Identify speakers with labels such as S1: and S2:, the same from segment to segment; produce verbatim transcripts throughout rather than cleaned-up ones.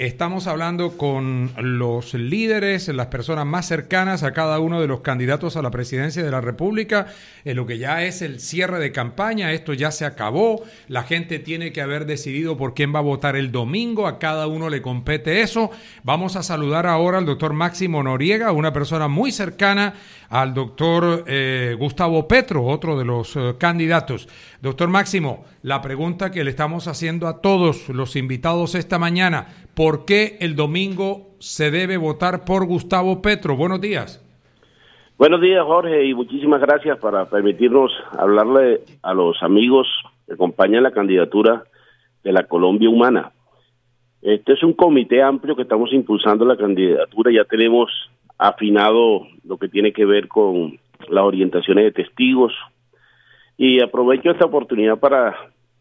S1: Estamos hablando con los líderes, las personas más cercanas a cada uno de los candidatos a la presidencia de la República, en lo que ya es el cierre de campaña. Esto ya se acabó, la gente tiene que haber decidido por quién va a votar el domingo, a cada uno le compete eso. Vamos a saludar ahora al doctor Máximo Noriega, una persona muy cercana al doctor eh, Gustavo Petro, otro de los eh, candidatos. Doctor Máximo, la pregunta que le estamos haciendo a todos los invitados esta mañana: ¿por qué el domingo se debe votar por Gustavo Petro? Buenos días.
S2: Buenos días, Jorge, y muchísimas gracias para permitirnos hablarle a los amigos que acompañan la candidatura de la Colombia Humana. Este es un comité amplio que estamos impulsando la candidatura. Ya tenemos afinado lo que tiene que ver con las orientaciones de testigos, y aprovecho esta oportunidad para,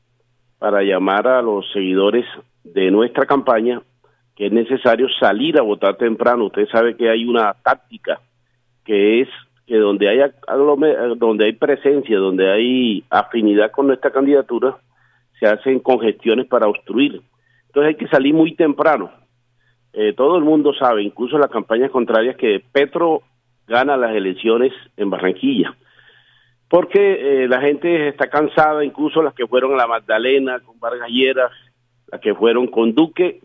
S2: para llamar a los seguidores de nuestra campaña que es necesario salir a votar temprano. Usted sabe que hay una táctica que es que donde hay, donde hay presencia, donde hay afinidad con nuestra candidatura, se hacen congestiones para obstruir. Entonces hay que salir muy temprano. Eh, todo el mundo sabe, incluso las campañas contrarias, que Petro gana las elecciones en Barranquilla, porque eh, la gente está cansada, incluso las que fueron a la Magdalena con Vargas Lleras, las que fueron con Duque.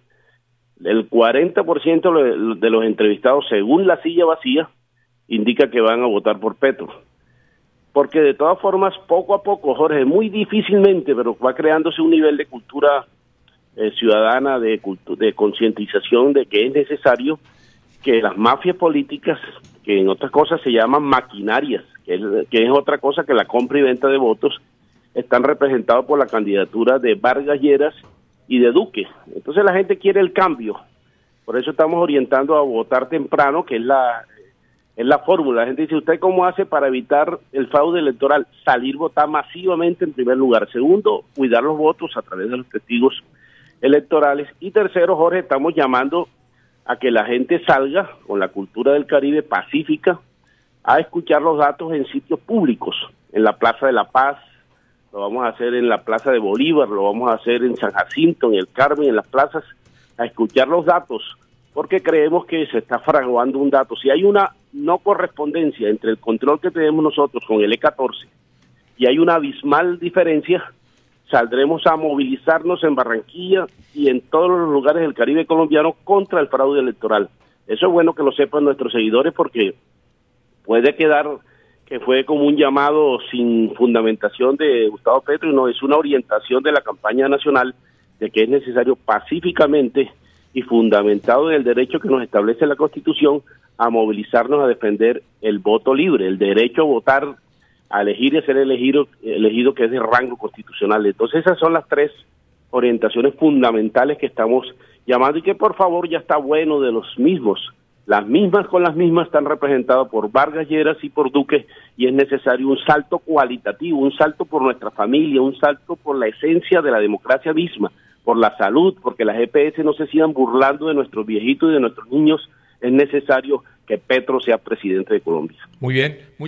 S2: El cuarenta por ciento de los entrevistados, según la silla vacía, indica que van a votar por Petro. Porque de todas formas, poco a poco, Jorge, muy difícilmente, pero va creándose un nivel de cultura eh, ciudadana, de, cultu de concientización de que es necesario que las mafias políticas, que en otras cosas se llaman maquinarias, que es, que es otra cosa que la compra y venta de votos, están representados por la candidatura de Vargas Lleras y de Duque. Entonces la gente quiere el cambio, por eso estamos orientando a votar temprano, que es la es la fórmula. La gente dice: ¿usted cómo hace para evitar el fraude electoral? Salir a votar masivamente en primer lugar. Segundo, cuidar los votos a través de los testigos electorales. Y tercero, Jorge, estamos llamando a que la gente salga con la cultura del Caribe pacífica a escuchar los datos en sitios públicos, en la Plaza de la Paz, lo vamos a hacer en la Plaza de Bolívar, lo vamos a hacer en San Jacinto, en el Carmen, en las plazas, a escuchar los datos, porque creemos que se está fraguando un dato. Si hay una no correspondencia entre el control que tenemos nosotros con el E catorce y hay una abismal diferencia, saldremos a movilizarnos en Barranquilla y en todos los lugares del Caribe colombiano contra el fraude electoral. Eso es bueno que lo sepan nuestros seguidores, porque puede quedar que fue como un llamado sin fundamentación de Gustavo Petro, y no, es una orientación de la campaña nacional de que es necesario pacíficamente y fundamentado en el derecho que nos establece la Constitución a movilizarnos a defender el voto libre, el derecho a votar, a elegir y a ser elegido, elegido que es de rango constitucional. Entonces esas son las tres orientaciones fundamentales que estamos llamando, y que por favor ya está bueno de los mismos. Las mismas con las mismas están representadas por Vargas Lleras y por Duque, y es necesario un salto cualitativo, un salto por nuestra familia, un salto por la esencia de la democracia misma, por la salud, porque las E P S no se sigan burlando de nuestros viejitos y de nuestros niños. Es necesario que Petro sea presidente de Colombia.
S1: Muy bien. Muy